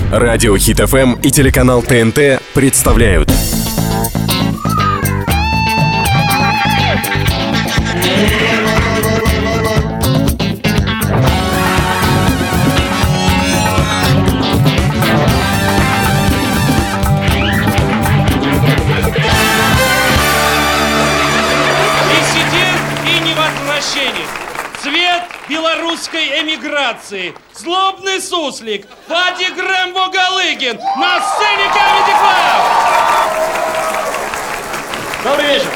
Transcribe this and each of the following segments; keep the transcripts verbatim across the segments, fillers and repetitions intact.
Радио Хит эф эм и телеканал Т Н Т представляют. Цвет белорусской эмиграции. Злобный суслик. Вадик Рэмбо Галыгин на сцене Comedy Club. Добрый вечер.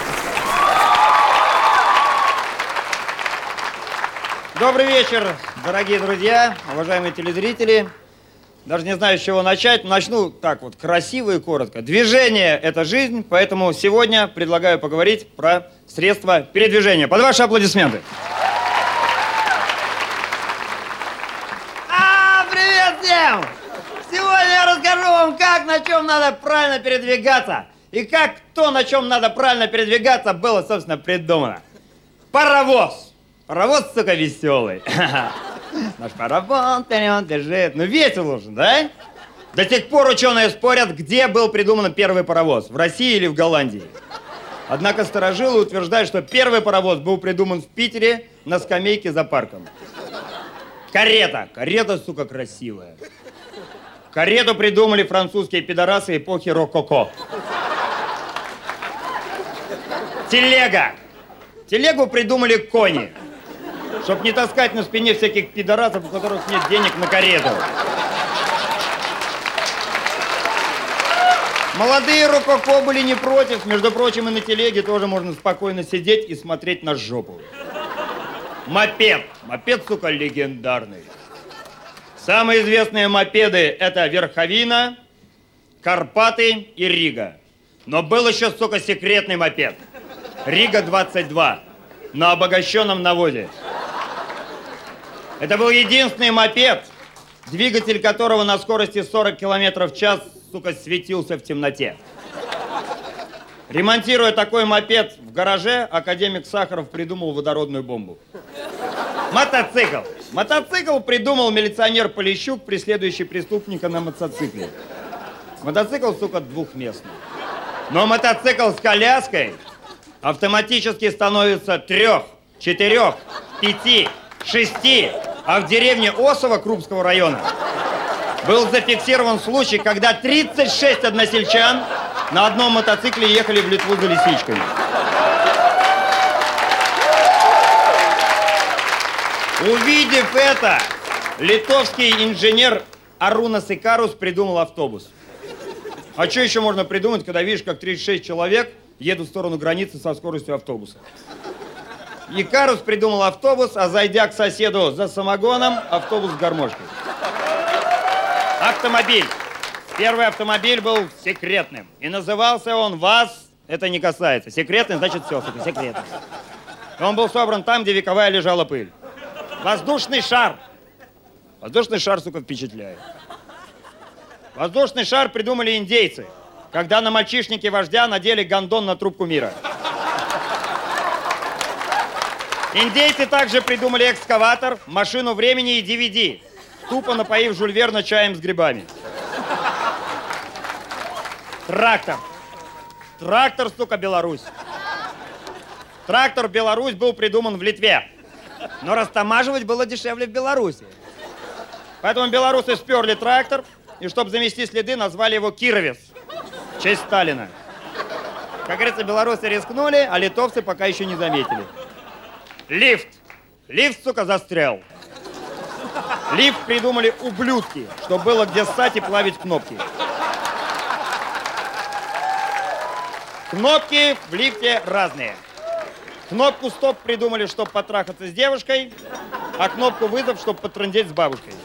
Добрый вечер, дорогие друзья, уважаемые телезрители. Даже не знаю, с чего начать. Начну так вот, красиво и коротко. Движение – это жизнь, поэтому сегодня предлагаю поговорить про средства передвижения. Под ваши аплодисменты. Сегодня я расскажу вам, как, на чем надо правильно передвигаться. И как то, на чем надо правильно передвигаться, было, собственно, придумано. Паровоз. Паровоз, сука, веселый. Наш паровоз вперед бежит. Ну, весело же, да? До сих пор ученые спорят, где был придуман первый паровоз. В России или в Голландии. Однако старожилы утверждают, что первый паровоз был придуман в Питере на скамейке за парком. Карета. Карета, сука, красивая. Карету придумали французские пидорасы эпохи рококо. Телега. Телегу придумали кони. Чтоб не таскать на спине всяких пидорасов, у которых нет денег на карету. Молодые рококо были не против. Между прочим, и на телеге тоже можно спокойно сидеть и смотреть на жопу. Мопед. Мопед, сука, легендарный. Самые известные мопеды – это Верховина, Карпаты и Рига. Но был еще, сука, секретный мопед. Рига двадцать два на обогащенном навозе. Это был единственный мопед, двигатель которого на скорости сорок километров в час, сука, светился в темноте. Ремонтируя такой мопед в гараже, академик Сахаров придумал водородную бомбу. Мотоцикл. Мотоцикл придумал милиционер Полищук, преследующий преступника на мотоцикле. Мотоцикл, сука, двухместный. Но мотоцикл с коляской автоматически становится трех, четырех, пяти, шести. А в деревне Осово Крупского района был зафиксирован случай, когда тридцать шесть односельчан на одном мотоцикле ехали в Литву за лисичками. Увидев это, литовский инженер Арунас Икарус придумал автобус. А что еще можно придумать, когда видишь, как тридцать шесть человек едут в сторону границы со скоростью автобуса? Икарус придумал автобус, а зайдя к соседу за самогоном, автобус с гармошкой. Автомобиль. Первый автомобиль был секретным. И назывался он «Вас это не касается». Секретный, значит, все, это секретный. Он был собран там, где вековая лежала пыль. Воздушный шар. Воздушный шар, сука, впечатляет. Воздушный шар придумали индейцы, когда на мальчишнике вождя надели гондон на трубку мира. Индейцы также придумали экскаватор, машину времени и ди ви ди, тупо напоив Жюль Верна чаем с грибами. Трактор. Трактор, сука, Беларусь. Трактор Беларусь был придуман в Литве. Но растамаживать было дешевле в Беларуси. Поэтому белорусы сперли трактор, и чтобы замести следы, назвали его Кировец. В честь Сталина. Как говорится, белорусы рискнули, а литовцы пока еще не заметили. Лифт. Лифт, сука, застрял. Лифт придумали ублюдки, чтобы было где ссать и плавить кнопки. Кнопки в лифте разные. Кнопку «Стоп» придумали, чтобы потрахаться с девушкой, а кнопку «Вызов», чтобы потрындеть с бабушкой.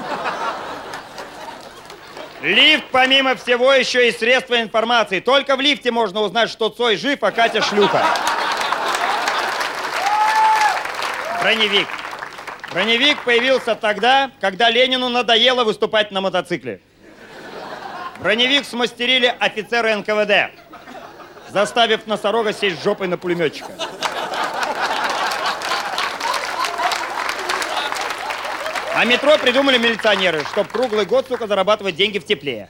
Лифт, помимо всего, еще и средство информации. Только в лифте можно узнать, что Цой жив, а Катя шлюха. Броневик. Броневик появился тогда, когда Ленину надоело выступать на мотоцикле. Броневик смастерили офицеры эн ка вэ дэ, заставив носорога сесть жопой на пулеметчика. А метро придумали милиционеры, чтобы круглый год, сука, зарабатывать деньги в тепле.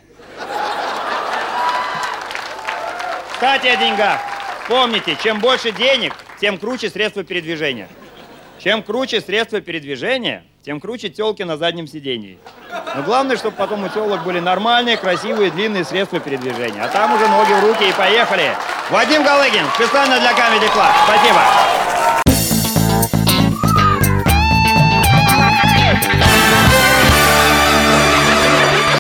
Кстати, о деньгах. Помните, чем больше денег, тем круче средства передвижения. Чем круче средства передвижения, тем круче тёлки на заднем сидении. Но главное, чтобы потом у тёлок были нормальные, красивые, длинные средства передвижения. А там уже ноги в руки и поехали. Вадим Галыгин, специально для Comedy Club. Спасибо.